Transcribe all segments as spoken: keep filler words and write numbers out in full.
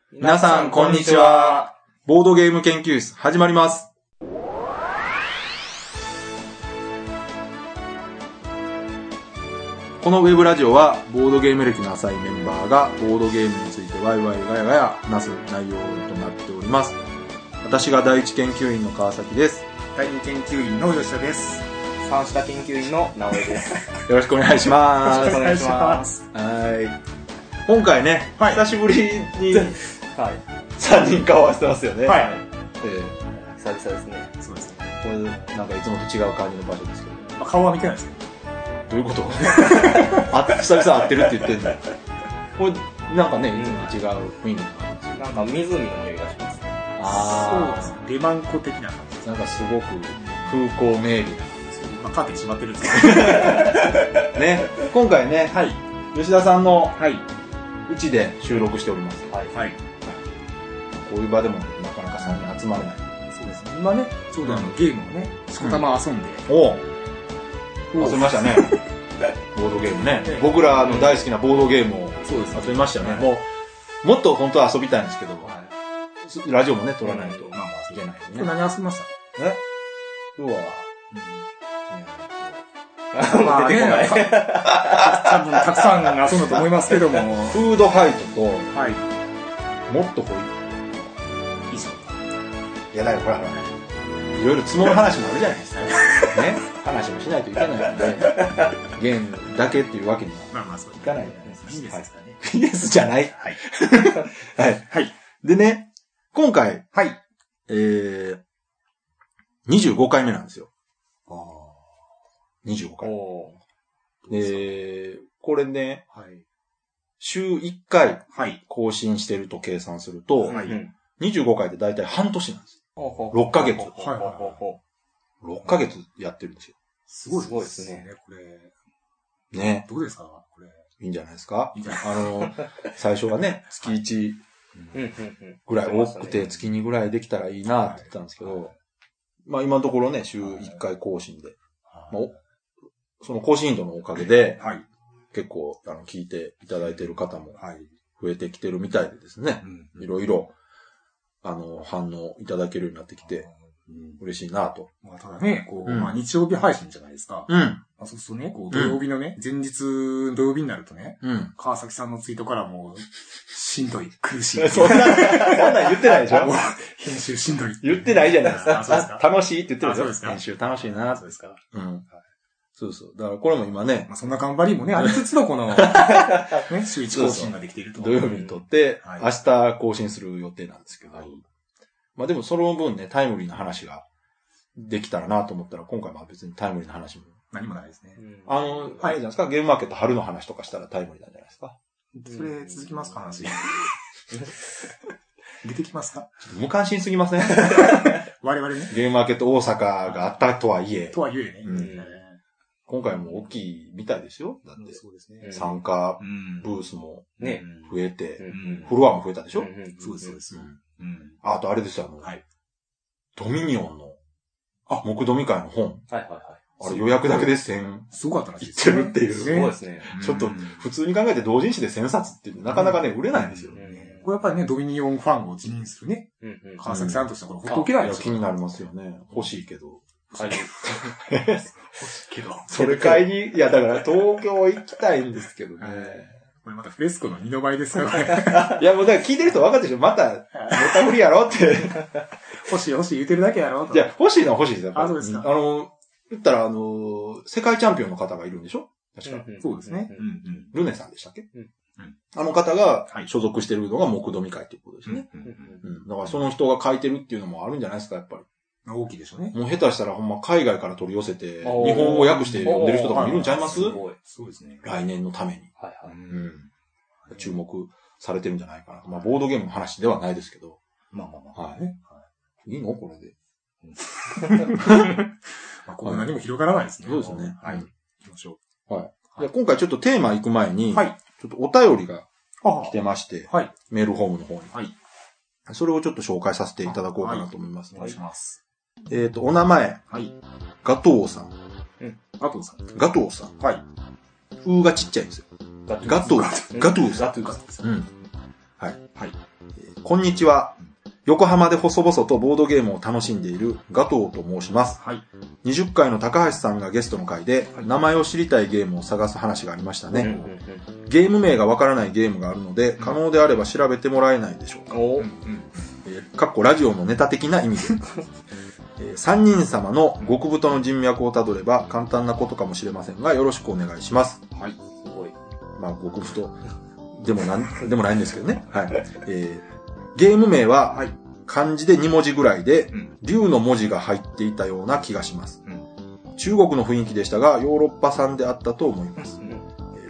皆さん、こんにちは。ボードゲーム研究室、始まります。このウェブラジオは、ボードゲーム歴の浅いメンバーが、ボードゲームについてワイワイガヤガヤ話す内容となっております。私が第一研究員の川崎です。 第二研究員の吉田です。 三下研究員の直江です。 よろしくお願いします。 よろしくお願いします。 はい。今回ね、はい、久しぶりに、 はい、 さんにん顔合わせてますよね。 はい。 えー、久々ですね。 そうですね。 これ、なんかいつもと違う感じの場所ですけど。 まあ、顔は見てないですけど。 どういうことあ、久々会ってるって言ってんだよ。これ、なんかね、いつもと違う雰囲気があるんですよ。 なんか湖の匂いがしますね。 ああ。そうですね。レマンコ的な感じです。 なんかすごく風光明媚な感じですよ。 まあ、カーテン閉まってるんですけど。 ね、今回ね、 はい。 吉田さんの、 はい。 うちで収録しております。 はい。はい。 こういう場でもなかなかさんにん集まれない。 そうですね。今ね、ちょうどあの、ゲームをね、しこたま遊んで。 お遊びましたね。ボードゲームね。僕らの大好きなボードゲームを遊びましたね。もう、もっと本当は遊びたいんですけど、ラジオもね、撮らないといけないよね。 今日何遊びましたえ今日は、 まあね、多分たくさん遊んだと思いますけども。 フードファイトと、 はい。 もっとこう、いいじゃん。いや、だからほら、いろいろ積もる話もあるじゃないですか。ね。話もしないといけないので、ゲームだけっていうわけにはいかないじゃないですか。 ビジネスですかね。 ビジネスじゃない。はい。はい。 はい。でね、今回、 はい。 えー、にじゅうごかいめなんですよ。 ああ。 にじゅうごかい。えー、これね、 はい、 週いっかい更新してると計算すると、 はい、 にじゅうごかいでだいたい半年なんです。ろっかげつ。ろっかげつやってるんですよ。 すごいですね、これ。 ね。 どうですかこれ。 いいんじゃないですかいいんじゃないあの、最初はね、月いちぐらい多くて月にぐらいできたらいいなって言ったんですけど、まあ今のところね、週いっかい更新で。まあその更新頻度のおかげで、はい、結構あの聞いていただいている方も増えてきてるみたいでですね、いろいろあの反応いただけるようになってきて、うん、嬉しいなと。 まあ、ただね、こう、うん、まあ日曜日配信じゃないですか。 うん。 まあ、そうするとね、こう土曜日のね、うん、前日土曜日になるとね、 うん、 川崎さんのツイートからもう、しんどい、苦しい。 そんな、そんなん言ってないでしょ編集しんどい。 言ってないじゃないですか。 そうですか。 楽しいって言ってるでしょ。 そうですか。 編集楽しいな。 そうですか。 うん。そうそう。だからこれも今ね。 まあそんな頑張りもね、ありつつのこの、ね、週一更新ができていると。 土曜日にとって、はい、明日更新する予定なんですけど。はい、まあでもその分ね、タイムリーな話ができたらなと思ったら、今回は別にタイムリーな話も。 何もないですね。 あの、はい、あれじゃないですか、ゲームマーケット春の話とかしたらタイムリーなんじゃないですか。 それ続きますか話。出てきますか無関心すぎません我々ね。 ゲームマーケット大阪があったとはいえ。 とはいえね。うん、 今回も大きいみたいですよ。だって。 そうですね。 参加ブースもね、 増えて、フロアも増えたでしょ。 そうです、そうです。 あとあれですよ、あの、ドミニオンの、あ、木ドミ会の本。 はいはいはい。 あれ予約だけでせん。 すごかったらしいいってるっていう。 すごいですね。 ちょっと、普通に考えて同人誌でせんさつってなかなかね、売れないんですよ。 これやっぱりね、ドミニオンファンを自認するね。川崎さんとしてはこれほっとけないですよ。気になりますよね。欲しいけど。 はい。 欲しいけど。 それ買いに、いやだから東京行きたいんですけどね。 これまたフレスコのにの倍ですよ、これ。 いやもうだから聞いてる人分かってるでしょ。また、ネタ振りやろって。 欲しい欲しい言うてるだけやろと。 いや、欲しいのは欲しいですよ。 あ、そうですか。 あの、言ったらあの、世界チャンピオンの方がいるんでしょ確か。 そうですね。 ルネさんでしたっけあの方が所属してるのが木ドミ会っていうことですね。だからその人が書いてるっていうのもあるんじゃないですか、やっぱり。 大きいでしょうね。 もう下手したらほんま海外から取り寄せて、日本語訳して読んでる人とかもいるんちゃいます？ すごい。そうですね。 来年のために。 はいはい。 うん。注目されてるんじゃないかな。まあ、ボードゲームの話ではないですけど。 まあまあまあ。 はい。いいのこれで。 まあ、こんなにも広がらないですね。 そうですね。 はい。行きましょう。はい。じゃあ今回ちょっとテーマ行く前に、 はい。 ちょっとお便りが来てまして、 はい。 メールフォームの方に。 はい。 それをちょっと紹介させていただこうかなと思います。 お願いします。 えっと、お名前。 はい。 ガトーさん。 うん。ガトーさん。 ガトーさん。 はい。 うーがちっちゃいんですよ。ガトー。ガトーさん。 ガトーさん。 うん。はい。 はい。 こんにちは。横浜で細々とボードゲームを楽しんでいるガトーと申します。はい。にじゅっかいの高橋さんがゲストの回で、はい、名前を知りたいゲームを探す話がありましたね。うんうんうん、ゲーム名がわからないゲームがあるので、可能であれば調べてもらえないでしょうか。おうんうんえー、かっこラジオのネタ的な意味で。えー、さんにん様の極太の人脈をたどれば簡単なことかもしれませんが、よろしくお願いします。はい。すごい。まあ、極太でもなん、でもないんですけどね。はい。えーゲーム名は漢字でにもじぐらいで、うん、竜の文字が入っていたような気がします、うん。中国の雰囲気でしたが、ヨーロッパ産であったと思います。うん、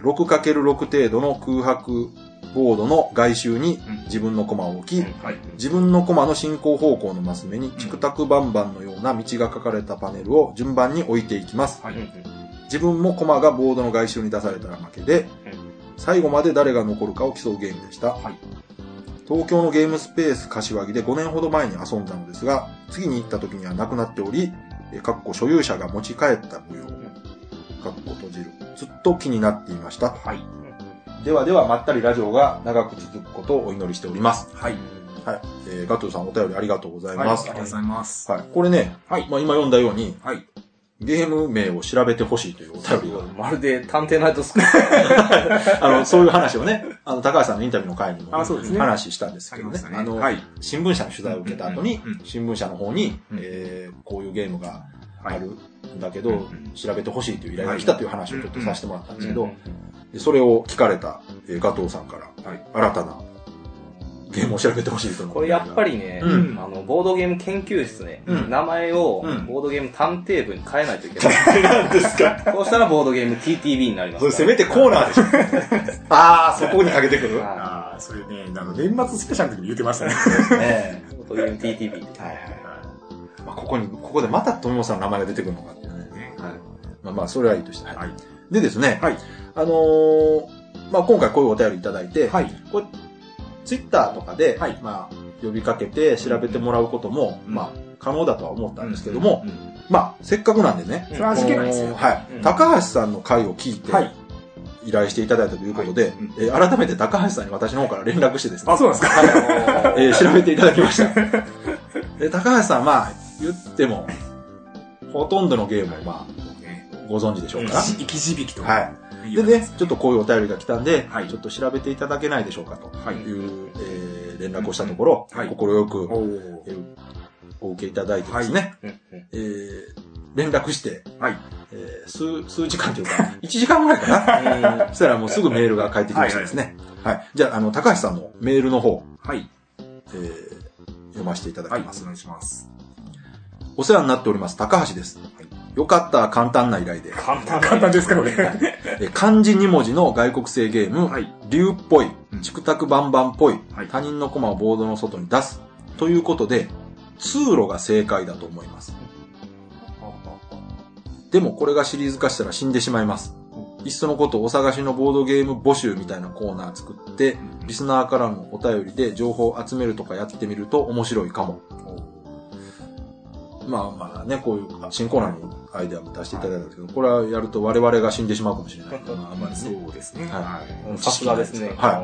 ろくかけるろく 程度の空白ボードの外周に自分のコマを置き、うんはい、自分のコマの進行方向のマス目にチクタクバンバンのような道が書かれたパネルを順番に置いていきます。はい、自分もコマがボードの外周に出されたら負けで、最後まで誰が残るかを競うゲームでした。はい東京のゲームスペース柏木でごねんほど前に遊んだのですが、次に行った時にはなくなっており、かっこ所有者が持ち帰った模様、かっこ閉じる。ずっと気になっていました。はい。ではでは、まったりラジオが長く続くことをお祈りしております。はい。はい。えー、ガトゥさんお便りありがとうございます。 はい、ありがとうございます。 はい。これね、はい。まあ今読んだように、はい。ゲーム名を調べてほしいというお便りが。 まるで探偵ナイトスクール。あの、そういう話をね、あの、高橋さんのインタビューの回にも、あそうですね、話したんですけどね。あ, ねあの、はい、新聞社の取材を受けた後に、うんうん、新聞社の方に、うんえー、こういうゲームがあるんだけど、はい、調べてほしいという依頼が来たという話をちょっとさせてもらったんですけど、でそれを聞かれた、えー、ガトーさんから、はい、新たなゲームを調べてほしいと思う。 これやっぱりね、うん、あの、ボードゲーム研究室ね、うん、名前をボードゲーム探偵部に変えないといけない。 何ですかそうしたらボードゲーム ティーティービー になります。 それせめてコーナーでしょ。ああ、そこにかけてくるああ、それね、あの、年末スペシャルの時に言ってましたね。 ねボードゲーム ティーティービー はいはい。 まあ、ここに、ここでまた富本さんの名前が出てくるのかっていうね。はい。まあまあ、それはいいとして。はい。でですね、はい。あのー、まあ今回こういうお便りいただいて、はい。これツイッターとかで、はい、まあ、呼びかけて調べてもらうことも、うん、まあ、可能だとは思ったんですけども、うんうん、まあ、せっかくなんでね、 それは味気ないですよ。 はい、うん。高橋さんの回を聞いて、はい、依頼していただいたということで、はいえー、改めて高橋さんに私の方から連絡してですね。 あ、そうなんですか、 はいえー、調べていただきました。で高橋さん、まあ、言っても、ほとんどのゲームを、まあ、ご存知でしょうから。 生き字引きとか。 はい。でね、ちょっとこういうお便りが来たんで、はい、ちょっと調べていただけないでしょうかという、はいえー、連絡をしたところ、はい、心よく、えー、お受けいただいてですね、はいえー、連絡して、はいえー、数、数時間というか、いちじかんぐらいかな。そしたらもうすぐメールが返ってきましたですね。はい、はい。じゃあ、あの、高橋さんのメールの方、はいえー、読ませていただきます。 はい、お願いします。 お世話になっております、高橋です。はいよかった、簡単な依頼で。 簡単簡単ですかこれ。 漢字に文字の外国製ゲーム、はい、竜っぽい、チクタクバンバンっぽい、はい、他人のコマをボードの外に出す。ということで、通路が正解だと思います。でもこれがシリーズ化したら死んでしまいます。いっそのことお探しのボードゲーム募集みたいなコーナー作って、リスナーからのお便りで情報を集めるとかやってみると面白いかも。まあまあね、こういう新コーナーのアイデアも出していただいたんですけど、これはやると我々が死んでしまうかもしれない。まあ、あんまりね。 そうですね。 はい。さすがですね。 はい。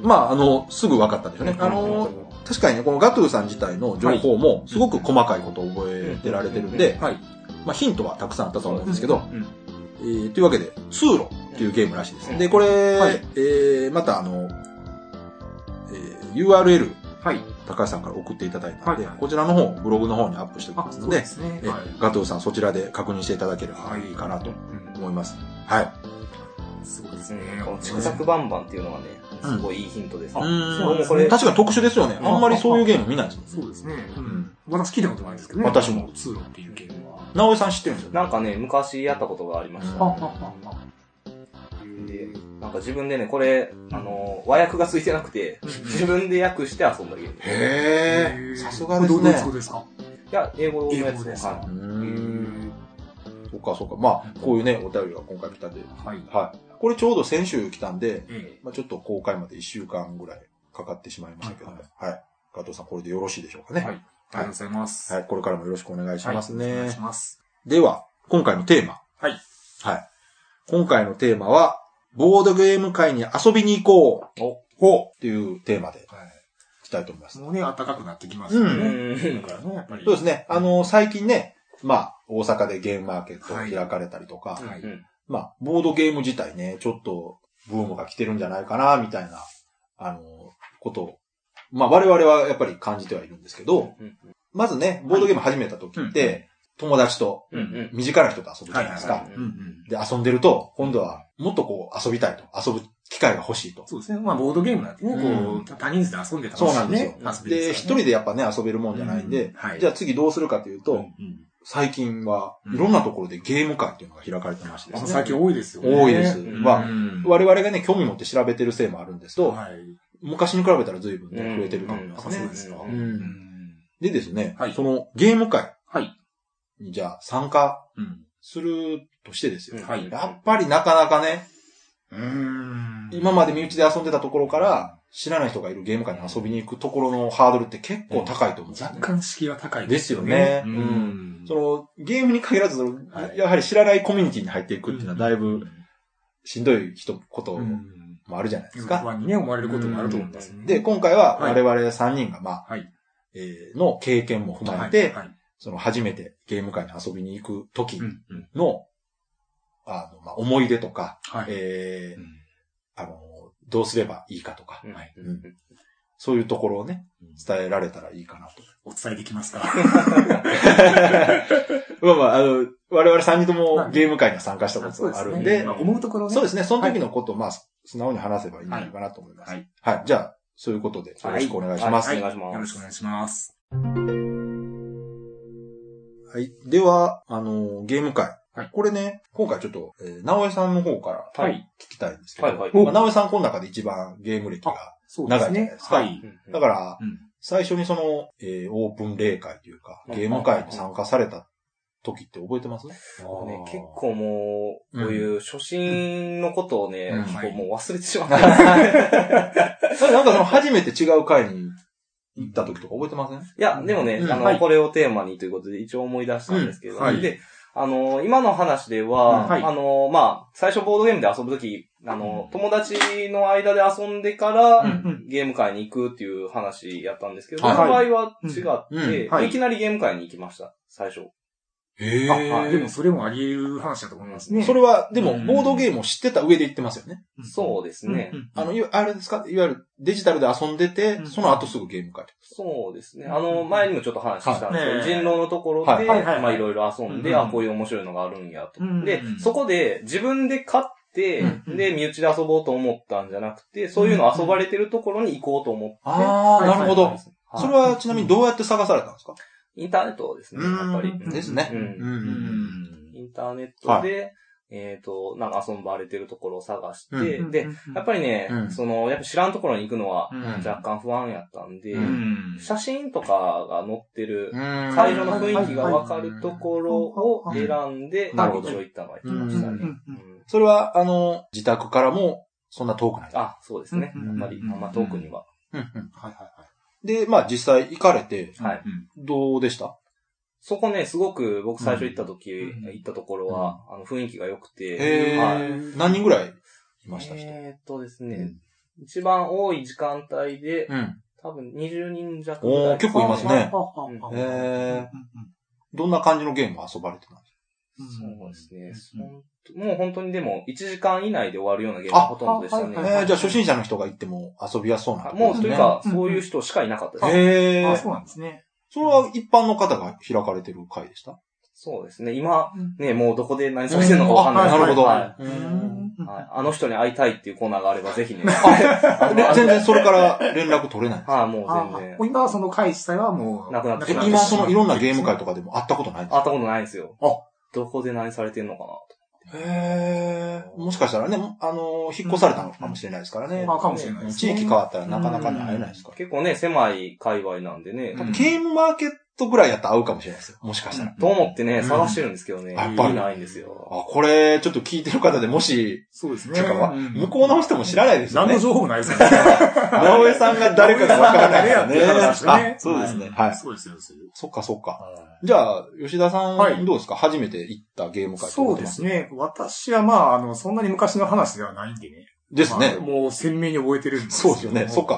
まあ、あの、すぐ分かったんですよね。あの、確かにね、このガトゥーさん自体の情報もすごく細かいことを覚えてられてるんで、はい。まあ、ヒントはたくさんあったと思うんですけど、えー、というわけで、通路っていうゲームらしいです。で、これ、はい、えー、またあの、えー、ユーアールエル、はい。高橋さんから送っていただいたので、はい、こちらの方、ブログの方にアップしておきますので、そうですね、はい、ガトゥーさんそちらで確認していただければいいかなと思います。はい。はい、 そうですね。このチクタクバンバンっていうのはね、すごいいいヒントです、ね。うん、 そうもこれ確かに特殊ですよね。あんまりそういうゲーム見ないですね。 そうですね。うん。私聞いたことないんですけどね。 私も。 通路っていうゲームは。 直江さん知ってるんですよね。なんかね、昔やったことがありました、ね。で、なんか自分でね、これ、あの、和訳がついてなくて、自分で訳して遊んだゲーム。 へー。さすがですね。 どういうことですか？ いや、英語のやつですか。 はい。 そっかそっか。まあ、こういうね、お便りが今回来たんで。はい。はい。これちょうど先週来たんで、まあちょっと公開までいっしゅうかんぐらいかかってしまいましたけど、はい。加藤さん、これでよろしいでしょうかね。はい。 ありがとうございます。 はい。これからもよろしくお願いしますね。 お願いします。 では、今回のテーマ。はい。はい。今回のテーマは、ボードゲーム会に遊びに行こう。おほうっていうテーマで来たいと思います。 もうね、暖かくなってきますよね。うん。だからね、やっぱり。 そうですね。あの、最近ね、まあ、大阪でゲームマーケット開かれたりとか、 はいはい、 まあ、ボードゲーム自体ね、ちょっとブームが来てるんじゃないかな、みたいな、あの、ことを、まあ、我々はやっぱり感じてはいるんですけど、うんうん、まずね、ボードゲーム始めた時って、はい、友達と、身近な人と遊ぶじゃないですか。で、遊んでると、今度はもっとこう遊びたいと、遊ぶ機会が欲しいと。 そうですね。まあ、ボードゲームなんてね、こう、うん、多人数で遊んでた、ね、 そうなんですよ。で、一人でやっぱね、遊べるもんじゃないんで、うんはい、じゃあ次どうするかというと、うんうん、最近はいろんなところでゲーム会っていうのが開かれてましてですね。 最近多いですよね。 多いです。まあ、我々がね、興味持って調べてるせいもあるんですと、はい、昔に比べたら随分ね、増えてると思いますね。 そうですか。 でですね、はい、そのゲーム会にじゃあ参加するとしてですよ。はい、やっぱりなかなかね、うーん今まで身内で遊んでたところから知らない人がいるゲーム会に遊びに行くところのハードルって結構高いと思うんですよね。 若干敷居は高いですよね。うん。そのゲームに限らず、はい、やはり知らないコミュニティに入っていくっていうのはだいぶしんどい人こともあるじゃないですか。 不安にね、思われることもあると思うんですね。 で、今回は我々さんにんが、まあ、はい、えー、の経験も踏まえて、はいはい、その初めてゲーム会に遊びに行く時の、うんうん、あの、まあ、思い出とか、はい、えーうん、あの、どうすればいいかとか、はいうん、そういうところをね、伝えられたらいいかなと。 お伝えできますかまあまあ、あの、我々さんにんともゲーム会には参加したことがあるんで、でねまあ、 思うところね。 そうですね、その時のことを、まあ、素直に話せばいいのかなと思います。はい。はいはい、じゃあ、そういうことで、よろしくお願いします。 はい、はい、お願いします。 よろしくお願いします。 はい。では、あの、ゲーム会。はい、これね、今回ちょっと、えー、直江さんの方から聞きたいんですけど、はいはいはいまあ、直江さんこの中で一番ゲーム歴が長いじゃないですか。すねはい、だから、うん、最初にその、えー、オープン例会というか、ゲーム会に参加された時って覚えてます？ ね、結構もう、こういう初心のことをね、うん、結構もう忘れてしまったんですそれなんかその初めて違う会に行った時とか覚えてません？いや、でもね、うん、あの、はい、これをテーマにということで一応思い出したんですけど、うんはい、で、あの、今の話では、うんはい、あの、まあ、最初ボードゲームで遊ぶとき、あの、友達の間で遊んでから、うん、ゲーム会に行くっていう話やったんですけど、はい、その場合は違って、うんはい、いきなりゲーム会に行きました、最初。 へー。あ、でもそれもあり得る話だと思いますね。 それは、でも、ボードゲームを知ってた上で言ってますよね。 うん、そうですね。 うんうん、あの、あれですかいわゆるデジタルで遊んでて、うん、その後すぐゲーム会。 そうですね。あの、前にもちょっと話したんですけど、はい、人狼のところで、はいはいはい、まあいろいろ遊んで、うん、あ、こういう面白いのがあるんやと。うん、で、そこで自分で買って、うん、で、身内で遊ぼうと思ったんじゃなくて、そういうの遊ばれてるところに行こうと思って。 ああ、なるほど。それはちなみにどうやって探されたんですか？ インターネットですね、やっぱり。 ですね。 インターネットで、はい、えっと、なんか遊ばれてるところを探して、うん、で、やっぱりね、うん、その、やっぱ知らんところに行くのは若干不安やったんで、うん、写真とかが載ってる、会場の雰囲気がわかるところを選んで、一応行ったのが行きましたね。 それは、あの、自宅からもそんな遠くない？ あ、そうですね。あんまり、あんま遠くには。 はいはいはい。で、まあ実際行かれて、はい、どうでした？ そこね、すごく僕最初行った時、うん、行ったところは、うん、あの雰囲気が良くて、 へー、はい、何人ぐらいいました人？ えーっとですね、うん、一番多い時間帯で、うん、多分にじゅうにん弱ぐらい。 おー、結構いますね。へー、どんな感じのゲームを遊ばれてたんですか？そうですね、うん、もう本当にでもいちじかん以内で終わるようなゲームがほとんどでしたね。 えー、じゃあ初心者の人が行っても遊びやすそうな、 ね。もうというか、そういう人しかいなかったです。 へー。 あ、そうなんですね。 それは一般の方が開かれてる会でした？ そうですね。今、ね、もうどこで何されてるのかわかんないです。 なるほど。 はい。あの人に会いたいっていうコーナーがあればぜひね。 全然それから連絡取れないんですか？ ああ、もう全然。 今はその会自体はもう、 なくなってしまう。 今そのいろんなゲーム会とかでも会ったことないんですか？ 会ったことないんですよ。あ、どこで何されてるのかなと。 へー。もしかしたらね、あの、引っ越されたのかもしれないですからね。 あ、かもしれないです。 地域変わったらなかなかに会えないですから。 結構ね、狭い界隈なんでね。 ゲームマーケットぐらいやったら会うかもしれないですよ。もしかしたら。 と思ってね、探してるんですけどね。やっぱりないんですよ。 あ、これ、ちょっと聞いてる方でもし、 そうですね。 向こうの人も知らないですよね。 何の情報もないですよね。 直江さんが誰かがわからないからね。あ、そうですね。はい。 そうですよ。 そっかそっか。じゃあ、吉田さん、どうですか？初めて行ったゲーム会。 そうですね。私はまあ、あの、そんなに昔の話ではないんでね。 ですね。 もう鮮明に覚えてるんですそうですよね。そっか。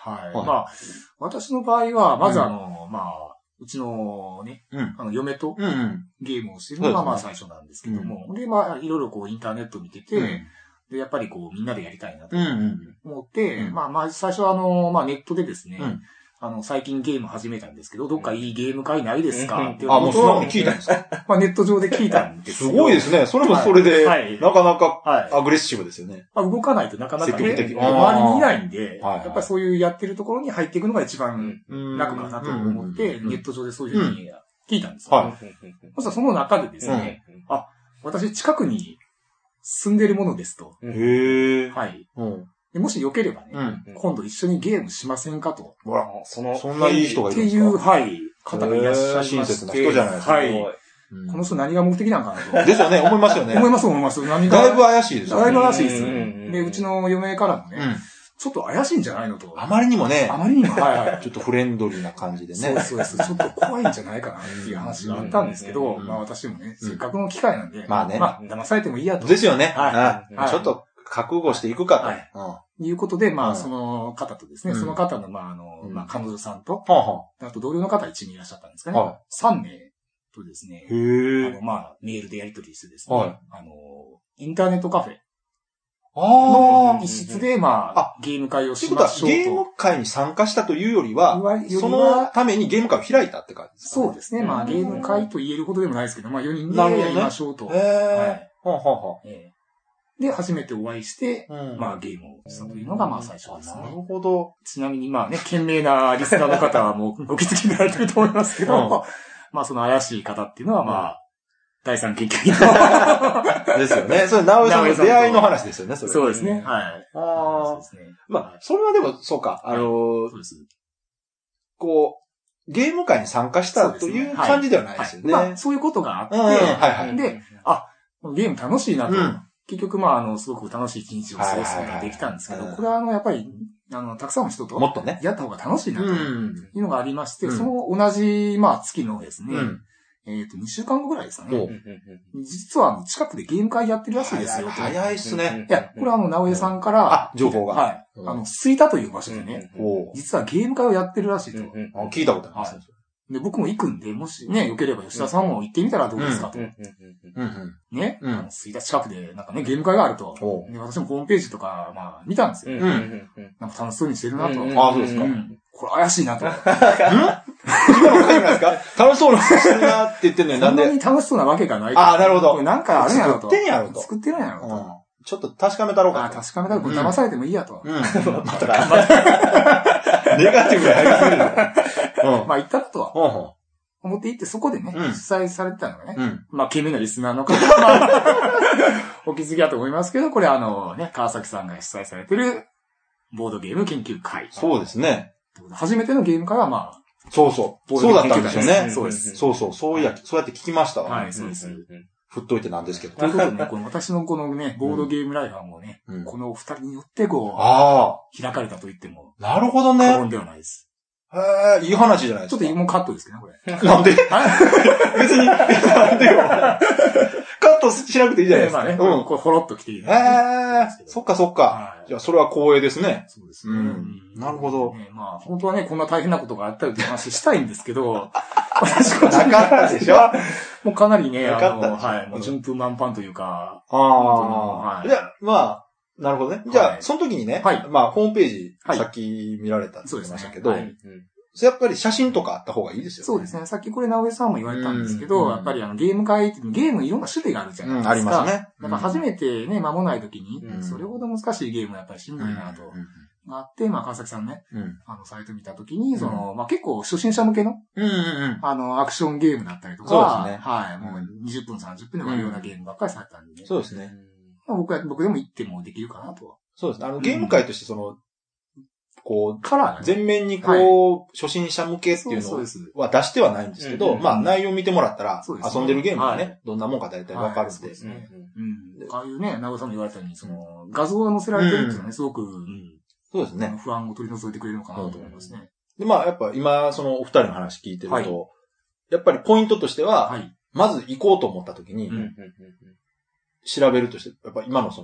はい。はい、まあ、私の場合は、まずあの、うん、まあ、うちのね、うん、あの、嫁とゲームをしてるのがまあ最初なんですけども、うん、で、まあ、いろいろこうインターネット見てて、うん、で、やっぱりこうみんなでやりたいなと思って、うんうん、まあまあ、最初はあの、まあネットでですね、うんあの、最近ゲーム始めたんですけど、どっかいいゲーム会ないですか、うん、っていうことを。 あ、もう素直に聞いたんですかまあネット上で聞いたんですよ。 すごいですね。それもそれで、はい、なかなかアグレッシブですよね。 はい、まあ動かないとなかなかね、周りにいないんで、はいはい、やっぱりそういうやってるところに入っていくのが一番楽かなと思って、ネット上でそういうふうに聞いたんですよ。はい。そしたらその中でですね、うん、あ、私近くに住んでるものですと。 へー。 はい。うんでもしよければね、うん、今度一緒にゲームしませんかと。 ほら、その、そんないい人がいるんですかっていう、はい、方がいらっしゃいまして。 親切な人じゃないですか。 はい。うん、この人何が目的なんかなと。 ですよね、思いますよね。 思います、思います。何が。だいぶ怪しいですよね。 だいぶ怪しいです。で、うちの嫁からもね、うん、ちょっと怪しいんじゃないのと。 あまりにもね。 あまりにも、はいはい。 ちょっとフレンドリーな感じでね。 そうそうです。ちょっと怖いんじゃないかなっていう話があったんですけど、まあ私もね、せっかくの機会なんで、 まあね。 まあ、騙されてもいいやと。 ですよね。 はい。 ちょっと、覚悟していくかと。 はい。うん。いうことで、まあ、その方とですね、その方の、まあ、あの、まあ、彼女さんと、あと同僚の方いち名いらっしゃったんですかね。はい。さん名とですね、 へー。 あの、まあ、メールでやり取りしてですね、はい。あの、インターネットカフェの一室で、まあ、ゲーム会をしましょうと。 ゲーム会に参加したというよりは、そのためにゲーム会を開いたって感じですか？ そうですね。まあ、ゲーム会と言えるほどでもないですけど、まあ、よにんでやりましょうと。 へー。はい。ははは。 で、初めてお会いして、うん、まあゲームをしたというのがまあ最初ですね。 なるほど。 ちなみにまあね、賢明なリスナーの方はもうお気づきになられてると思いますけど、うん、まあその怪しい方っていうのはまあ、第三研究員の。 ですよね。それ、直江さんの出会いの話ですよね、それ。 そうですね。はい。 ああ。そうですね。まあ、それはでも、そうか、あのー、そうです。こう、ゲーム会に参加したという感じではないですよね。 まあ、そういうことがあって、 はいはい。 で、あ、ゲーム楽しいなと。うん結局、まあ、あの、すごく楽しい一日を過ごすことができたんですけど、これは、あの、やっぱり、あの、たくさんの人と、 もっとね、 やった方が楽しいな、というのがありまして、その同じ、まあ、月のですね、えっと、にしゅうかんごぐらいですかね。実は、近くでゲーム会やってるらしいですよ。 早いっすね。 いや、これは、あの、直江さんから、 あ、情報が。 はい。あの、吹田という場所でね、実はゲーム会をやってるらしいと。 聞いたことあります。 で、僕も行くんで、もしね、良ければ吉田さんも行ってみたらどうですかと。ね、うん。吹田近くで、なんかね、ゲーム会があると。で、私もホームページとか、まあ、見たんですよ。うん。なんか楽しそうにしてるなと。 ああ、そうですか。 これ怪しいなと。ん今の会なんですか楽しそうにしてるなって言ってんのになんで。 そんなに楽しそうなわけがない。 ああ、なるほど。 なんかあるんやろと。 作ってんやろと。 作ってるんやろと。 ちょっと確かめたろうか。 ああ、確かめたろう。騙されてもいいやと。 うん。またか。ネガティブなやりすぎる。 まあ、行ったとは。思って行って、そこでね、うん、主催されてたのがね、うん、まあ、懸命なリスナーの方は、お気づきだと思いますけど、これあのね、川崎さんが主催されてる、ボードゲーム研究会。 そうですね。 初めてのゲーム会はまあ、 そうそう。そうだったんですよね。 そうです。 そうそう。そうや、そうやって聞きましたわ。 はい、そうです。 振っといてなんですけど。 ということでね、この私のこのね、ボードゲームライフはもうね、このお二人によってこう、開かれたと言っても、 なるほどね。 過言ではないです。 へえ、いい話じゃないですか。 ちょっともうカットですけどね、これ。 なんで別に、なんでよ。カットしなくていいじゃないですか。 まあね、うん。これほろっと来ていいね。 へえ、そっかそっか。じゃあ、それは光栄ですね。 そうですね。うん。 なるほど。 まあ、本当はね、こんな大変なことがあったりって話したいんですけど、 私はなかったでしょもうかなりね、あの、はい、もう順風満帆というか。 ああ。じゃあ、まあ、なるほどね。じゃあ、その時にね、まあ、ホームページ、さっき見られたって言いましたけど、やっぱり写真とかあった方がいいですよね。 そうですね。さっきこれ直江さんも言われたんですけど、やっぱりあのゲーム会って、ゲームいろんな種類があるじゃないですか。ありますね。やっぱ初めてね、間もない時に、それほど難しいゲームはやっぱりしんどいなと。があって、まあ、川崎さんね、あの、サイト見た時に、その、まあ結構初心者向けの、あの、アクションゲームだったりとか、そうですね。はい。もうにじゅっぷん、さんじゅっぷんで終わるようなゲームばっかりされたんでね。 そうですね。 僕は、僕でも行ってもできるかなと。 そうですね。あの、ゲーム会としてその、こう、カラー全面にこう、初心者向けっていうのは出してはないんですけど、まあ内容見てもらったら、遊んでるゲームがね、どんなもんか大体わかるんで。そうですね。 うん。ああいうね、長尾さんも言われたように、その、画像が載せられてるっていうのはね、すごく、 そうですね。 不安を取り除いてくれるのかなと思いますね。 で、まあやっぱ今、そのお二人の話聞いてると、やっぱりポイントとしては、まず行こうと思った時に、調べるとして、やっぱ今のその、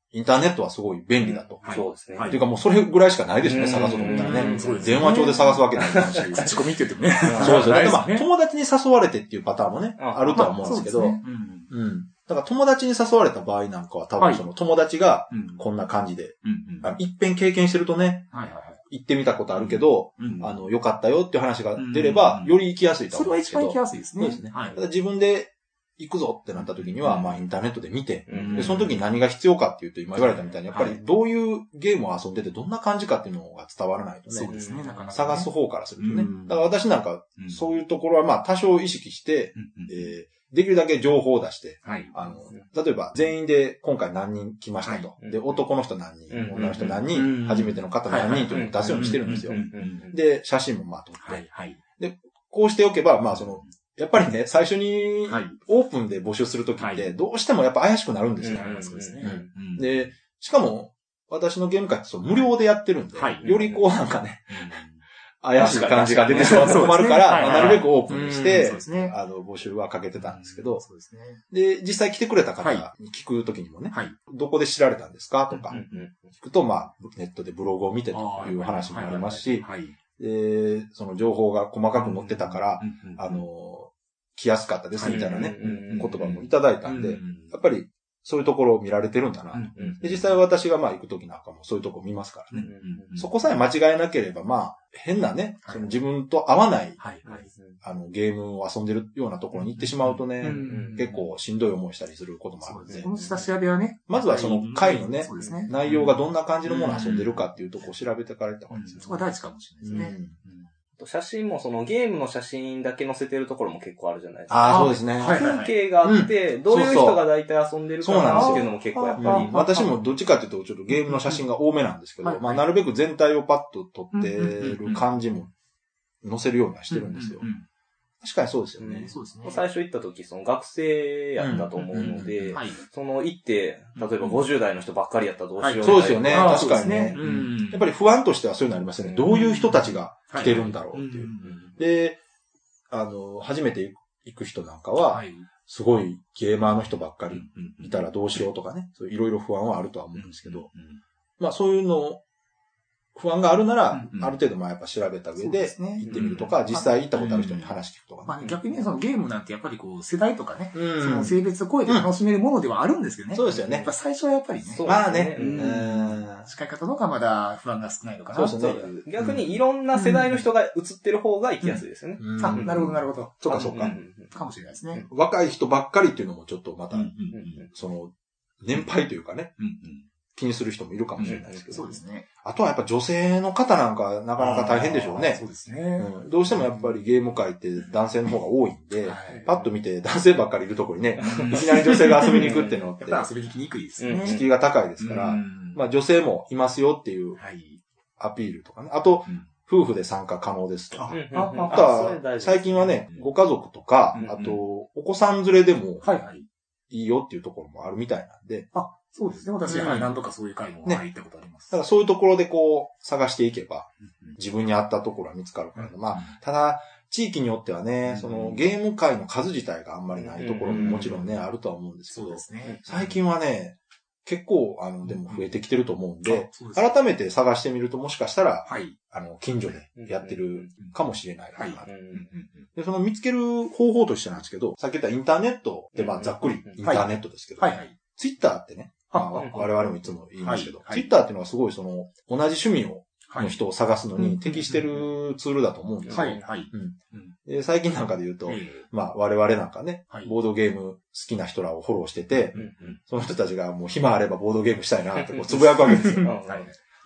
インターネットはすごい便利だと。 そうですね。 っていうかもうそれぐらいしかないですね、探そうと思ったらね。電話帳で探すわけないし。 口コミって言ってもね。 そうですよね。まあ、友達に誘われてっていうパターンもね、あるとは思うんですけど。うん。だから友達に誘われた場合なんかは多分その友達がこんな感じで、一遍経験してるとね、行ってみたことあるけど、あの、良かったよっていう話が出れば、より行きやすいと思うんですけど。 それは一番行きやすいですね。 そうですね。ただ自分で行くぞってなった時には、まあインターネットで見て、で、その時に何が必要かっていうと、今言われたみたいに、やっぱりどういうゲームを遊んでてどんな感じかっていうのが伝わらないとね。 そうですね。 探す方からするとね。だから私なんか、そういうところはまあ多少意識して、えー、できるだけ情報を出して、あの、例えば全員で今回何人来ましたと。で、男の人何人、女の人何人、初めての方何人というのを出すようにしてるんですよ。で、写真もまあ撮って。で、こうしておけば、まあその、やっぱりね、最初にオープンで募集するときって、どうしてもやっぱ怪しくなるんですよ。 そうですね。 で、しかも、私のゲーム会って無料でやってるんで、よりこうなんかね、怪しい感じが出てしまうと困るから、なるべくオープンにして、あの、募集はかけてたんですけど、で、実際来てくれた方に聞くときにもね、どこで知られたんですかとか、聞くと、まあ、ネットでブログを見てという話もありますし、で、その情報が細かく載ってたから、あの、来やすかったですみたいなね、言葉もいただいたんで、やっぱりそういうところを見られてるんだなと。で、実際私がまあ行くときなんかもそういうところ見ますからね。そこさえ間違えなければ、まあ、変なね、その自分と合わない、あの、ゲームを遊んでるようなところに行ってしまうとね、結構しんどい思いしたりすることもあるんで。 この下調べはね。 まずはその回のね、内容がどんな感じのものを遊んでるかっていうところを調べてから行った方がいいですよね。 そこが大事かもしれないですね。 写真もそのゲームの写真だけ載せてるところも結構あるじゃないですか。 ああ、そうですね。 風景があって、どういう人が大体遊んでるかなっていうのも結構やっぱり。 私もどっちかっていうとちょっとゲームの写真が多めなんですけど、まあなるべく全体をパッと撮ってる感じも載せるようにはしてるんですよ。確かにそうですよね。 そうですね。 最初行った時、その学生やったと思うので、その行って、例えばごじゅう代の人ばっかりやったらどうしよう。 そうですよね。確かにね。やっぱり不安としてはそういうのありますよね。どういう人たちが来てるんだろうっていう。で、あの、初めて行く人なんかは、すごいゲーマーの人ばっかりいたらどうしようとかね、いろいろ不安はあるとは思うんですけど、まあそういうのを、不安があるなら、うんうん、ある程度まあやっぱ調べた上で行ってみるとか、ね、実際行ったことある人に話聞くとか、ね。 まあ逆にね、そのゲームなんてやっぱりこう世代とかね、うん、その性別を超えて楽しめるものではあるんですけどね。 うん、そうですよね。 やっぱ最初はやっぱりね。 まあね。 うん。使い方の方がまだ不安が少ないのかな。 そうですね。逆にいろんな世代の人が映ってる方が行きやすいですよね。 うんうん、あ、なるほどなるほど。 そうかそうか。 かもしれないですね。 若い人ばっかりっていうのもちょっとまた、その、年配というかね。うんうん気にする人もいるかもしれないですけど。 そうですね。 あとはやっぱ女性の方なんかなかなか大変でしょうね。 そうですね、 うん。どうしてもやっぱりゲーム界って男性の方が多いんで、パッと見て男性ばっかりいるところにね、いきなり女性が遊びに行くっていうのって、 やっぱ遊びに行きにくいですね。 敷居が高いですから、まあ女性もいますよっていうアピールとかね。あと、夫婦で参加可能ですとか。あとは、最近はね、ご家族とか、あと、お子さん連れでもいいよっていうところもあるみたいなんで、 そうですね。私、うん、はい、何度かそういう会も入ったことあります。 だからそういうところでこう、探していけば、自分に合ったところは見つかるから、ね。まあ、ただ、地域によってはね、そのゲーム界の数自体があんまりないところももちろんね、あるとは思うんですけど、 そうですね、 最近はね、結構、あの、でも増えてきてると思うんで、改めて探してみるともしかしたら、はい、あの、近所でやってるかもしれないな、はい。で、その見つける方法としてなんですけど、さっき言ったインターネットで、まあ、ざっくりインターネットですけど、はいはい、ツイッターってね、まあ、我々もいつも言いますけど、はいはい、ツイッターっていうのはすごいその、同じ趣味を、の人を探すのに適してるツールだと思うんですよ。はいはい、うんで最近なんかで言うと、うん、まあ我々なんかね、はい、ボードゲーム好きな人らをフォローしてて、うんうん、その人たちがもう暇あればボードゲームしたいなってこうつぶやくわけですよ。はい、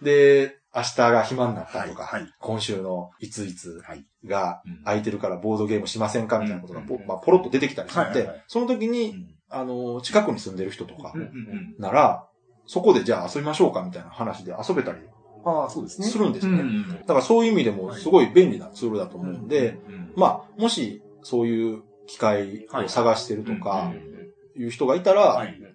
で、明日が暇になったとか、はいはい、今週のいついつが空いてるからボードゲームしませんかみたいなことが ポ,、まあ、ポロッと出てきたりして、はいはいはい、その時に、うんあの、近くに住んでる人とかなら、そこでじゃあ遊びましょうかみたいな話で遊べたりするんですよね。だからそういう意味でもすごい便利なツールだと思うんで、まあ、もしそういう機会を探してるとか、いう人がいたら、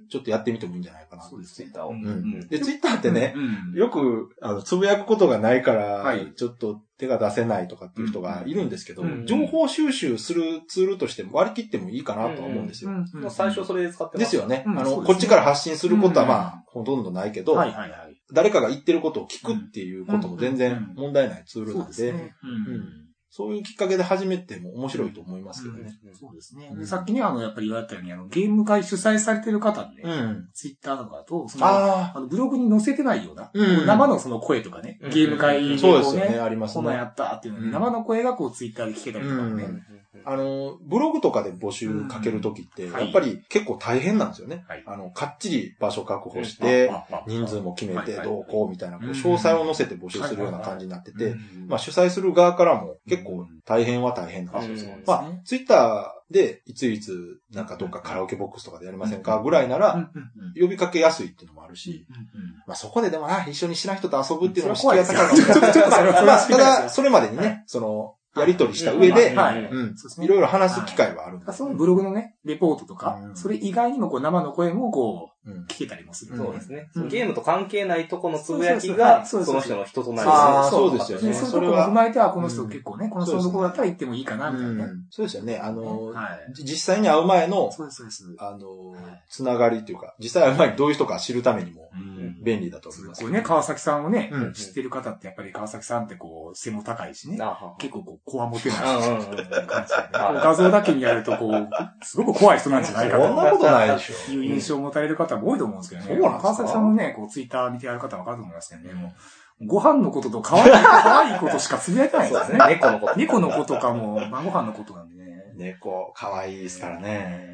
ちょっとやってみてもいいんじゃないかな。 そうです、ツイッターを。 で、ツイッターってね、よく、あの、つぶやくことがないから、ちょっと手が出せないとかっていう人がいるんですけど、情報収集するツールとして割り切ってもいいかなとは思うんですよ。 最初それで使ってます。 ですよね。あの、こっちから発信することはまあ、ほとんどないけど、誰かが言ってることを聞くっていうことも全然問題ないツールなんで、そういうきっかけで始めても面白いと思いますけどね。 そうですね。さっきね、あの、やっぱり言われたように、あの、ゲーム会主催されてる方で、ツイッターとかだと、その、あの、ブログに載せてないような、生のその声とかね、ゲーム会でそうですよね、ありますね。 このやったっていうのに、生の声がこうツイッターで聞けたりとかね。 あの、ブログとかで募集かけるときって、やっぱり結構大変なんですよね。あの、かっちり場所確保して、人数も決めてどうこうみたいな、詳細を載せて募集するような感じになってて、まあ主催する側からも結構大変は大変なんですよ。まあ、ツイッターでいついつなんかどっかカラオケボックスとかでやりませんかぐらいなら、呼びかけやすいっていうのもあるし、まあそこででもな、一緒に知らん人と遊ぶっていうのも敷居が高いかもしれない。ただ、それまでにね、その、やり取りした上で、いろいろ話す機会はあるんです。 そのブログのね、レポートとか、それ以外にもこう生の声もこう、聞けたりもする。 そうですね。ゲームと関係ないとこのつぶやきが、その人の人となりああ、そうですよね。 それを踏まえては、この人結構ね、この人のところだったら行ってもいいかな、みたいなね。 そうですよね。あの、実際に会う前の、あの、つながりというか、実際会う前にどういう人か知るためにも、便利だと思います。 これね、川崎さんをね、知ってる方ってやっぱり川崎さんってこう、背も高いしね。結構こう、こわもてない感じで。画像だけにやるとこう、すごく怖い人なんじゃないかと。 そんなことないでしょ。 いう印象を持たれる方も多いと思うんですけどね。川崎さんもね、こう、ツイッター見てやる方はわかると思いますけどね。もうご飯のことと可愛い、可愛いことしかつぶやいてないんですね。 猫のこと。 猫のことかも、晩ご飯のことなんでね。 猫、可愛いですからね。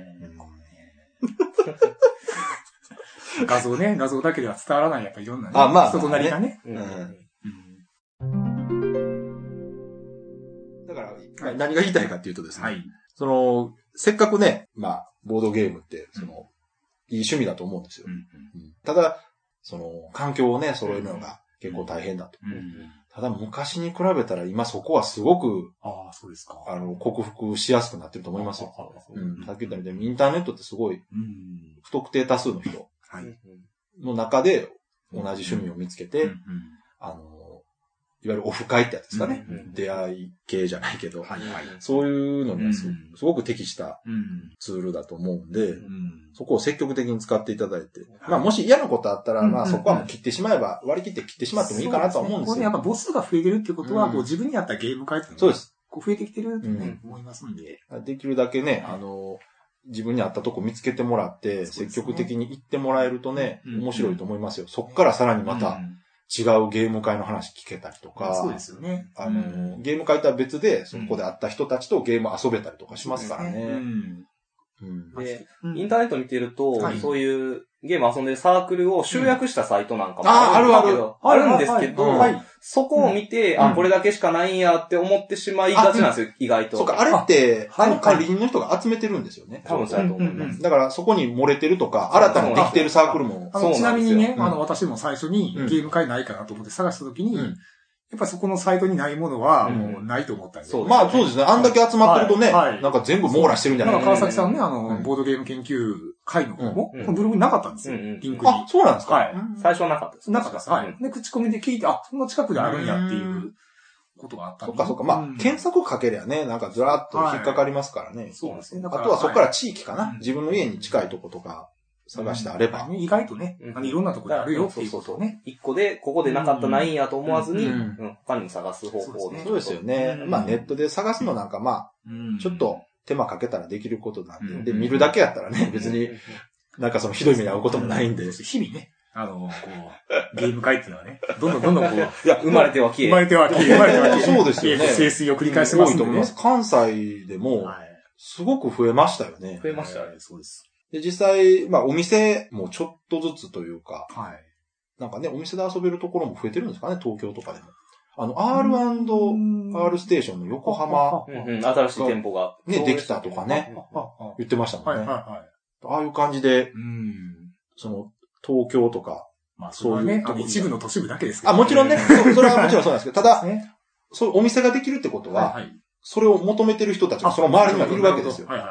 画像ね、画像だけでは伝わらない、やっぱりいろんなね。 あ、まあ。 人となりがね。 だから、何が言いたいかっていうとですね。その、せっかくね、まあ、ボードゲームって、その、いい趣味だと思うんですよ。ただ、その、環境をね、揃えるのが結構大変だと。ただ、昔に比べたら今そこはすごく、 ああ、そうですか。 あの、克服しやすくなってると思いますよ。さっき言ったみたいに、インターネットってすごい、不特定多数の人の中で同じ趣味を見つけて、あの、いわゆるオフ会ってやつですかね。出会い系じゃないけど、そういうのにはすごく適したツールだと思うんで、そこを積極的に使っていただいて、まあもし嫌なことあったら、まあそこはもう切ってしまえば、割り切って切ってしまってもいいかなと思うんですよ。 これやっぱ母数が増えてるってことは、こう自分に合ったゲーム会ってそうです。 こう増えてきてるってね、思いますんで。 できるだけね、あの、自分に合ったとこ見つけてもらって、積極的に行ってもらえるとね、面白いと思いますよ。そっからさらにまた、違うゲーム会の話聞けたりとか、 そうですよね。 あの、ゲーム会とは別で、そこで会った人たちとゲーム遊べたりとかしますからね。 で、インターネット見てると、そういうゲーム遊んでるサークルを集約したサイトなんかもあるんですけど、あるんですけど、そこを見て、あ、これだけしかないんやって思ってしまいがちなんですよ、意外と。 そうか、あれって、管理人の人が集めてるんですよね。 多分そうだと思います。 だからそこに漏れてるとか、新たにできてるサークルも。 ちなみにね、あの、私も最初にゲーム会ないかなと思って探したときに、やっぱそこのサイトにないものはもうないと思ったんですよ。 まあそうですね。あんだけ集まってるとね、なんか全部網羅してるんじゃないかな。 川崎さんね、あの、ボードゲーム研究会の方も、このブログになかったんですよ。リンクに。 あ、そうなんですか。 はい。最初はなかったです。 なかったです。はい。で、口コミで聞いて、あ、そんな近くであるんやっていうことがあったんで。 そっかそっか。まあ、検索かけりゃね、なんかずらっと引っかかりますからね。 そうですね。 あとはそこから地域かな。自分の家に近いとことか。探してあれば。 意外とね、いろんなところであるよっていうことをね。 一個で、ここでなかったないんやと思わずに、他にも探す方法で。 そうですよね。まあネットで探すのなんかまあ、ちょっと手間かけたらできることなんで、で、見るだけやったらね、別に、なんかそのひどい目に遭うこともないんで。 日々ね、あの、こう、ゲーム会っていうのはね、どんどんどんどんこう、 いや、生まれては消え。 生まれては消え、生まれては消え。 そうですよね。 清水を繰り返してますんでね。 関西でも、すごく増えましたよね。 増えましたね。 そうです。 で、実際、まあ、お店もちょっとずつというか、 はい。 なんかね、お店で遊べるところも増えてるんですかね、東京とかでも。あの、アールアンドアール ステーションの横浜、 新しい店舗が。 ね、できたとかね、言ってましたもんね。 はいはいはい。 ああいう感じで、その、東京とか、 まあ、そういうね、一部の都市部だけですけど。 あ、もちろんね、それはもちろんそうなんですけど、ただ、そういうお店ができるってことは、それを求めてる人たちがその周りにはいるわけですよ。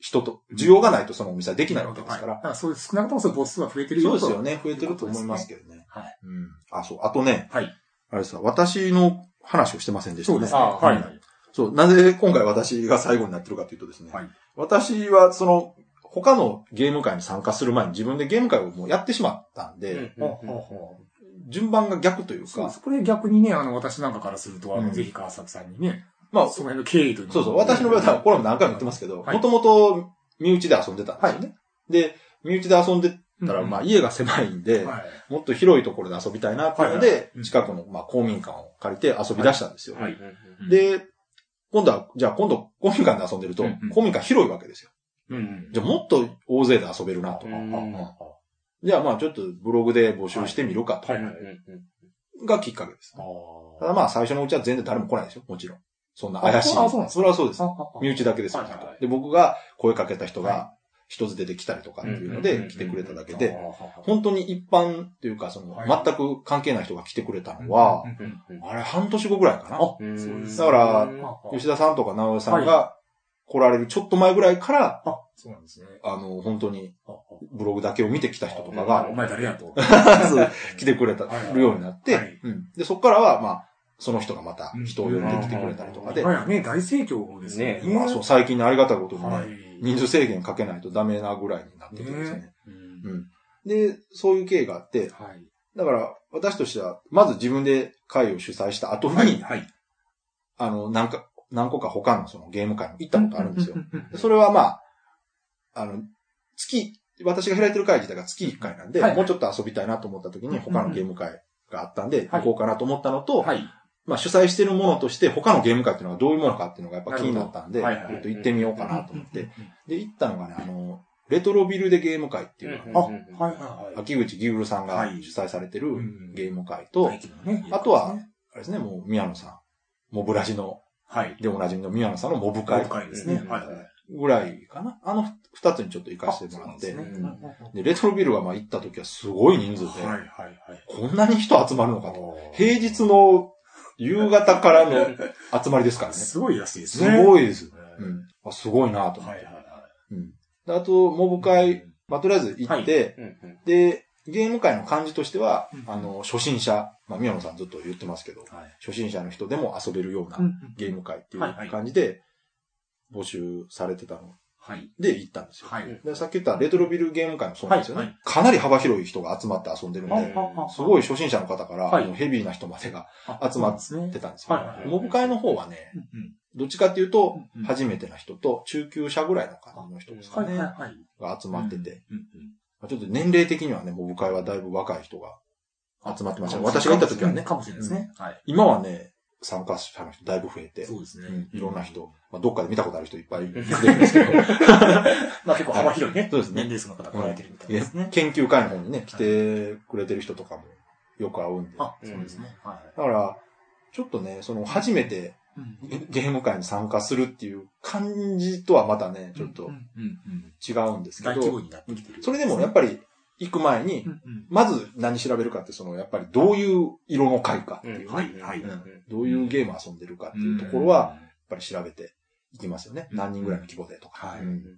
人と、需要がないとそのお店はできないわけですから。 だからそういう少なくともそういう母数は増えてるよと。 そうですよね。増えてると思いますけどね。 はい。 うん。あ、そう。あとね。 はい。 あれですか、私の話をしてませんでしたね。 そうですね。はい。 そう。なぜ今回私が最後になってるかというとですね。 はい。 私はその、他のゲーム会に参加する前に自分でゲーム会をもうやってしまったんで、順番が逆というか。 そうです。これ逆にね、あの、私なんかからすると、あの、ぜひ川崎さんにね、 まあ、 その辺の経緯というそうそう。私の場合は、これも何回も言ってますけど、もともと身内で遊んでたんですよね。で、身内で遊んでたら、まあ家が狭いんで、もっと広いところで遊びたいなっていうので、近くのまあ公民館を借りて遊び出したんですよ。で、今度は、じゃあ今度公民館で遊んでると、公民館広いわけですよ。じゃあもっと大勢で遊べるなと。じゃあまあちょっとブログで募集してみるかと。がきっかけです。ただまあ最初のうちは全然誰も来ないですよ。もちろん。そんな怪しい。 あ、そうなんですか。 それはそうです。身内だけですよ。で、僕が声かけた人が人づてで来たりとかっていうので来てくれただけで、本当に一般っていうか、その、全く関係ない人が来てくれたのは、あれ半年後ぐらいかな。だから、吉田さんとか直江さんが来られるちょっと前ぐらいから、 そうなんですね。 あの、本当に、ブログだけを見てきた人とかが、 お前誰やと。 来てくれた、るようになって、で、そこからは、まあ、その人がまた人を呼んできてくれたりとかで。 はいね、大盛況ですね。 まあ、そう、最近のありがたいことにね、人数制限かけないとダメなぐらいになっててですね。で、そういう経緯があって、だから、私としては、まず自分で会を主催した後に、あの、なんか、何個か他のそのゲーム会に行ったことあるんですよ。それはまあ、あの、月、私が開いてる会自体が月いっかいなんで、もうちょっと遊びたいなと思った時に他のゲーム会があったんで、行こうかなと思ったのと、まあ主催してるものとして他のゲーム会っていうのがどういうものかっていうのがやっぱ気になったんで、行ってみようかなと思って、で、行ったのがね、あの、レトロビルでゲーム会っていうのが、秋口ギグルさんが主催されてるゲーム会と、あとは、あれですね、もう宮野さん、モブラジの、でおなじみの宮野さんのモブ会。 モブ会ですね。 ぐらいかな。あの二つにちょっと行かせてもらって。で、レトロビルはまあ行った時はすごい人数で、こんなに人集まるのかと。平日の夕方からの集まりですからね。 すごいらしいですね。 すごいです。うん。すごいなと思って。あと、モブ会、まあ、とりあえず行って、で、ゲーム会の感じとしては、あの、初心者、まあ、宮野さんずっと言ってますけど、初心者の人でも遊べるようなゲーム会っていう感じで募集されてたので行ったんですよ。で、さっき言ったレトロビルゲーム会もそうなんですよね。かなり幅広い人が集まって遊んでるんで、すごい初心者の方からヘビーな人までが集まってたんですよ。モブ会の方はね、どっちかっていうと、初めてな人と中級者ぐらいの感じの人ですかね、が集まってて、ちょっと年齢的にはね、モブ会はだいぶ若い人が集まってました。私が行った時はね。 かもしれないですね。 今はね、参加者の人だいぶ増えて。 そうですね。 いろんな人。まあ、どっかで見たことある人いっぱいいるんですけど。 まあ結構幅広いね。 そうですね。 年齢層の方が来られてるみたいですね。 研究会の方にね、来てくれてる人とかもよく会うんで。 あ、そうですね。 だから、ちょっとね、その初めてゲーム会に参加するっていう感じとはまたね、ちょっと違うんですけど。それでもやっぱり、行く前に、まず何調べるかって、その、やっぱりどういう色の回かっていうね。どういうゲーム遊んでるかっていうところは、やっぱり調べていきますよね。何人ぐらいの規模でとか。はい。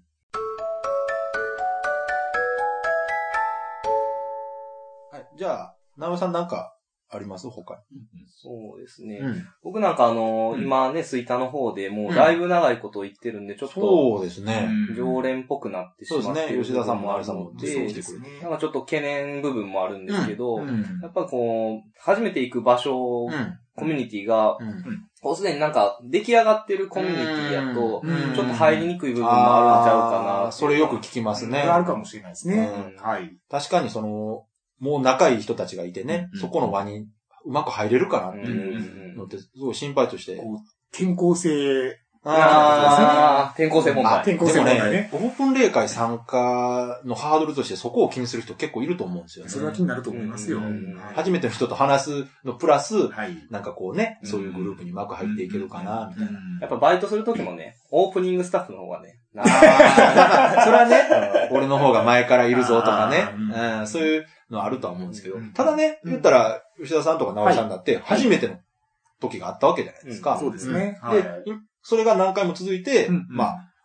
じゃあ、直江さんなんかあります他に。 そうですね。僕なんかあの、今ね、吹田の方でもうだいぶ長いこと言ってるんで、ちょっと、 そうですね。 常連っぽくなってしまってる。 そうですね。吉田さんもあれさんもで、なんかちょっと懸念部分もあるんですけど、やっぱこう、初めて行く場所、コミュニティが、もうすでになんか出来上がってるコミュニティやと、ちょっと入りにくい部分もあるんちゃうかな。 それよく聞きますね。 あるかもしれないですね。はい。 確かにその、もう仲いい人たちがいてね、そこの輪にうまく入れるかなっていうのって、すごい心配として。 転校生。 ああ、転校生問題。 転校生問題ね。 オープン例会参加のハードルとしてそこを気にする人結構いると思うんですよね。 それは気になると思いますよ。 初めての人と話すのプラス、なんかこうね、そういうグループにうまく入っていけるかな、みたいな。 やっぱバイトするときもね、オープニングスタッフの方がね、 ああ、それはね、俺の方が前からいるぞとかね、うん、そういうのあるとは思うんですけど、ただね、言ったら、吉田さんとか直江さんだって、初めての時があったわけじゃないですか。 そうですね。 で、それが何回も続いて、まあ、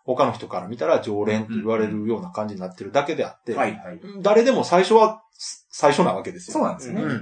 他の人から見たら常連って言われるような感じになってるだけであって、 はいはい、 誰でも最初は最初なわけですよ。 そうなんですね。うんうん、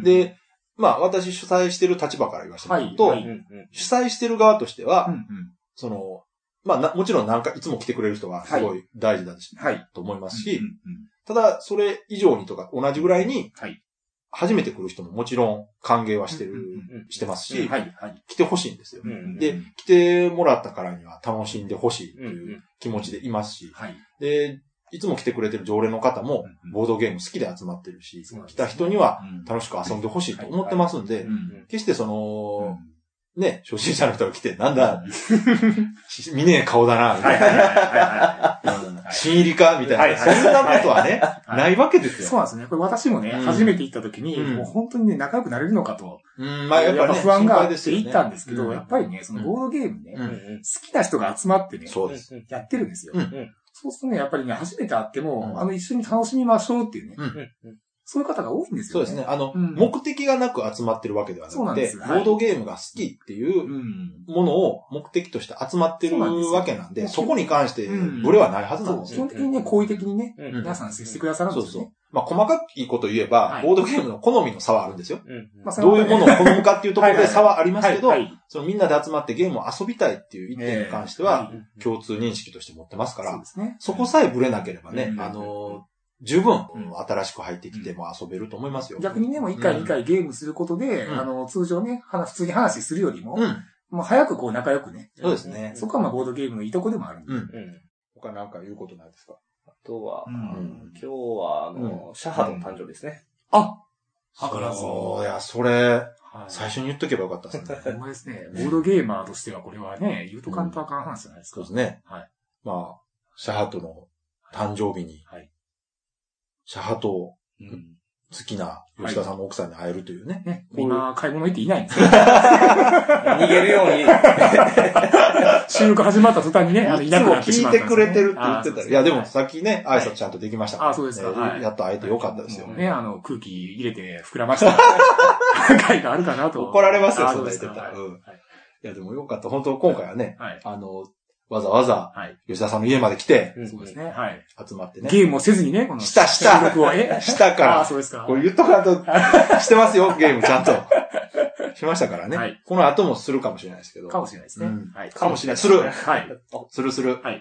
で、まあ私主催してる立場から言わせてもらうと、はいはい、主催してる側としては、うんうん、その、まあな、もちろんなんかいつも来てくれる人はすごい大事だし、はい、と思いますし、うんうんうん、ただそれ以上にとか同じぐらいに、はい、初めて来る人ももちろん歓迎はしてる、うんうんうん、してますし、はいはい、来てほしいんですよ、うんうん。で、来てもらったからには楽しんでほしいという気持ちでいますし、うんうん、で、いつも来てくれてる常連の方も、ボードゲーム好きで集まってるし、うんうん、来た人には楽しく遊んでほしいと思ってますんで、決してその、ね、初心者の人が来て、なんだ、見ねえ顔だな、みたいな。新入りかみたいな。そんなことはね、ないわけですよ。 そうなんですね。これ私もね、初めて行った時に、もう本当にね、仲良くなれるのかと。 うん、まあやっぱり不安があって行ったんですけど、やっぱりね、そのボードゲームね、好きな人が集まってね、やってるんですよ。そうするとね、やっぱりね、初めて会っても、あの、一緒に楽しみましょうっていうね。そういう方が多いんですよね。 そうですね。あの、うん、目的がなく集まってるわけではなくて、ボードゲームが好きっていうものを目的として集まってるわけなんで、そこに関してブレはないはずなんですよ。 基本的にね、好意的にね、皆さん接してくださるんですよね。そうそう。 まあ、細かいこと言えば、ボードゲームの好みの差はあるんですよ。どういうものを好むかっていうところで差はありますけど、そのみんなで集まってゲームを遊びたいっていう一点に関しては、共通認識として持ってますから、そこさえブレなければね、あの、十分、うん、新しく入ってきても遊べると思いますよ。 逆にね、もう一回二回ゲームすることで、うん、あの、通常ね、普通に話するよりも、うん、もう早くこう仲良くね。 そうですね。 そこはまあボードゲームのいいとこでもあるんで。うん。うん、 他なんか言うことないですか？ あとは、うん、今日は、あの、うん、シャハドの誕生日ですね。 あだからそう、いや、それ、最初に言っとけばよかったですね。 ほんまですね。ボードゲーマーとしてはこれはね、言うと簡単な話じゃないですか。 そうですね。はい。まあ、シャハドの誕生日に、はい。シャハト好きな吉田さんの奥さんに会えるというね。 ね今、買い物行っていないんですよ。 逃げるように。 収録始まった途端にね、 あの、いつも聞いてくれてるって言ってたら。いや、でもさっきね、挨拶ちゃんとできましたから。 あ、そうですか。 やっと会えてよかったですよ。 ね、あの、空気入れて膨らました回があるかなと。 怒られますよ、そんな言ってたら。うん。いや、でもよかった。本当今回はね、あの、わざわざ、吉田さんの家まで来て、 そうですね。はい。 集まってね。 ゲームをせずにね、この。 したした。したから。 あ、そうですか。 これ言っとかんと、してますよ、ゲームちゃんと。しましたからね。はい。この後もするかもしれないですけど。 かもしれないですね。 はい。かもしれない。する。 はい。 するする。 はい。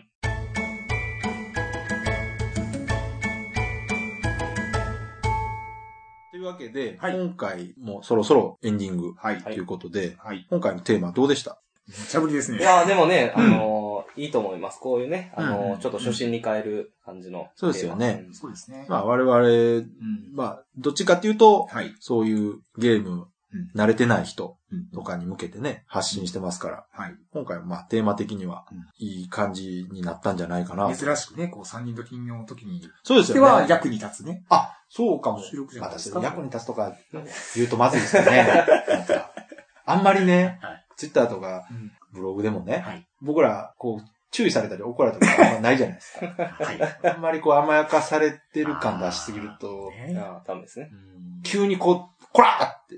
というわけで、今回もそろそろエンディングということで、今回のテーマはどうでした？ めっちゃぶりですね。 いや、でもね、あのー、いいと思います。こういうね、あのー、ちょっと初心に変える感じの。 そうですよね。 そうですね。 まあ我々、まあ、どっちかっていうと、そういうゲーム、慣れてない人とかに向けてね、発信してますから、今回はまあテーマ的には、いい感じになったんじゃないかな。 珍しくね、こう三人時の時に。 そうですよね。 では役に立つね。 あ、そうかも。また役に立つとか言うとまずいですよね。あんまりね、ツイッターとか、ブログでもね、はい、僕ら、こう、注意されたり怒られたりとかあんまないじゃないですか。はい、あんまりこう甘やかされてる感出しすぎると、 いや、ダメですね。 急にこう、こらーって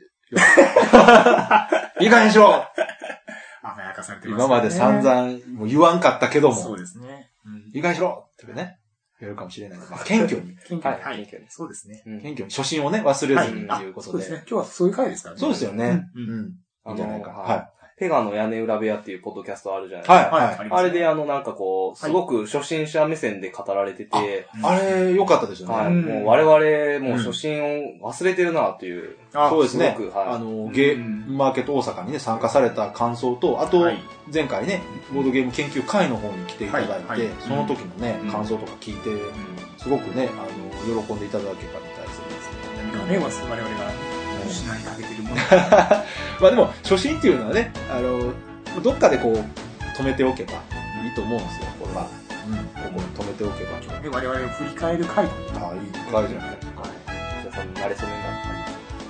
いい加減にしろ甘やかされてますね。今まで散々もう言わんかったけども、 そうですね。 いい加減にしろってね、言えるかもしれない。まあ、謙虚に。 謙虚に。はい、謙虚に。そうですね。 謙虚に。初心をね、忘れずにということで。 そうですね。今日はそういう回ですからね。 そうですよね。うん。いいんじゃないか。はい。 ペガの屋根裏部屋っていうポッドキャストあるじゃないですか。はい。はい。あれであのなんかこう、すごく初心者目線で語られてて。 あれ、良かったですよね。 はい。もう我々、もう初心を忘れてるなっていう。 そうですね。あの、ゲームマーケット大阪にね、参加された感想と、あと、前回ね、ボードゲーム研究会の方に来ていただいて、その時のね、感想とか聞いて、すごくね、あの、喜んでいただけたみたいですね。 何がね、我々が失いかけてるもの。 まあでも、初心っていうのはね、あの、どっかでこう、止めておけばいいと思うんですよ、これは。うん。ここに止めておけば。 で、我々を振り返る回と。 ああ、いい回じゃない。はい。 吉田さんに慣れ初めになった。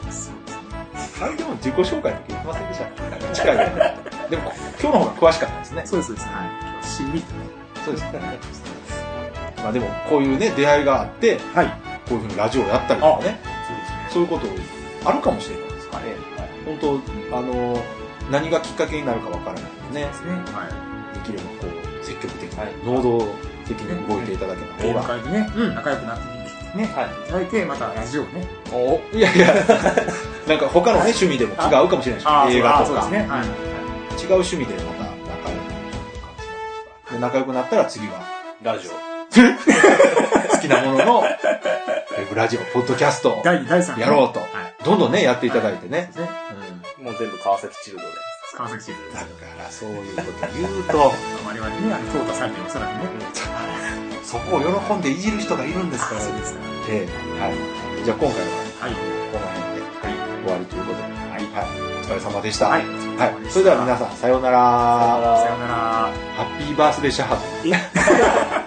そうですね。あれでも自己紹介の時言ってませんでした近いよね。でも、今日の方が詳しかったですね。 そうです、そうです。はい。今日はしんみりとね。 そうですね。まあでも、こういうね、出会いがあって、はい。こういうふうにラジオやったりとかね。そうですね。そういうことあるかもしれないですからね。本当、あの、何がきっかけになるかわからないですね。ですね。はい。 きればこう、積極的に、能動的に動いていただけた方が。ゲーム会でね、仲良くなってね、はい。いただいて、またラジオね。 おいやいや、なんか他のね、趣味でも気が合うかもしれないし、映画とか。そうですね。はい。違う趣味でまた仲良くなる感じになりますから。で、仲良くなったら次は、 ラジオ。 好きなものの、ウェブラジオ、ポッドキャスト、やろうと。どんどんね、やっていただいてね。 もう全部川崎チルドです。 川崎チルド。 だからそういうこと言うと、 我々ね、あの、淘汰されておそらくね。 そこを喜んでいじる人がいるんですから。 そうですか。 ええ、はい。じゃあ今回は、はい、この辺で、はい、終わりということで、はい、はい、お疲れ様でした。はい、はい。それでは皆さん、さようなら。 さようなら。 ハッピーバースデーシャー。